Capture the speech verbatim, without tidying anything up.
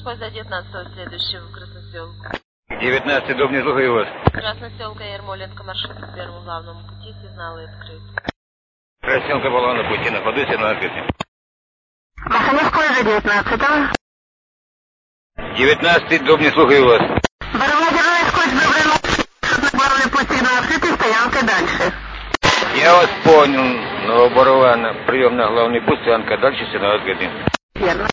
Используя девятнадцатого следующего в Красноселку. девятнадцатый дом, не слухаю вас. Красноселка, Ермоленко, маршрут к первому главному пути, сигналы открыты. Красноселка была на пути, на ходу, сигнал открытый. Машина используя девятнадцатого. девятнадцатый дом, не слухаю вас. Баровладерная скотч, добрый ночь. На главный путь сигнал открытый, стоянка дальше. Я вас понял, Новоборована, прием на главный путь, стоянка дальше, сигнал открытый. Верно.